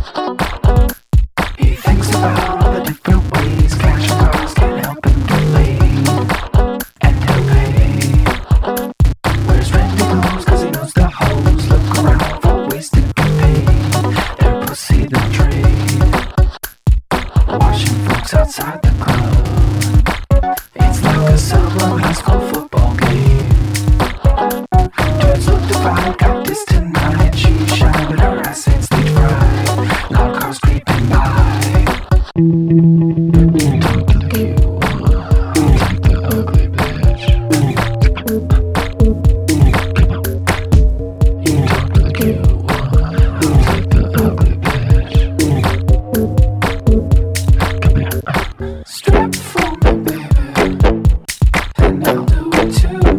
He thinks about all the different ways cash and cars can help him get laid, and he'll pay. Where's Randy goes, cause he knows the hoes look around for ways to get paid. Their pussy they trade, watching folks outside the club. It's like a solo high school football game. Dudes look divide, got this tonight. She's shy, but her ass ain't stage fright. Loud cars creeping by. You talk to the cute one, you like the ugly bitch. Come on. You talk to the cute one, you like the ugly bitch. Come here. Strip for me, baby, and I'll do it too.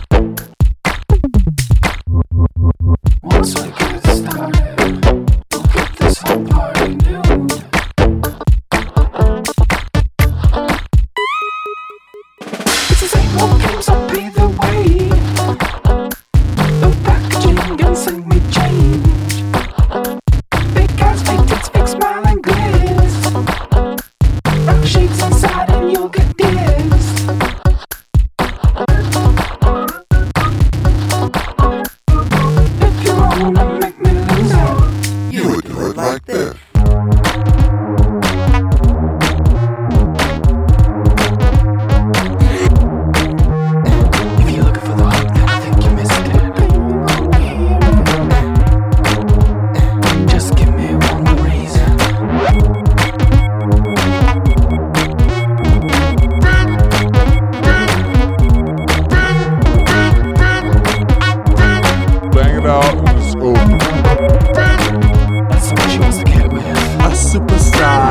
Once we get started, we'll get this whole party nude. It's the same old games, I'll be the way. No packaging and send me change. Big eyes, fake tits, big smile and gliss. Rock shades inside and you'll get dissed. If you wanna make me lose it, You would do it like this. if you're looking for the hook, then I think you missed it. Just give me one more reason. Bang it out and it's over. That's what she wants to get with. A superstar.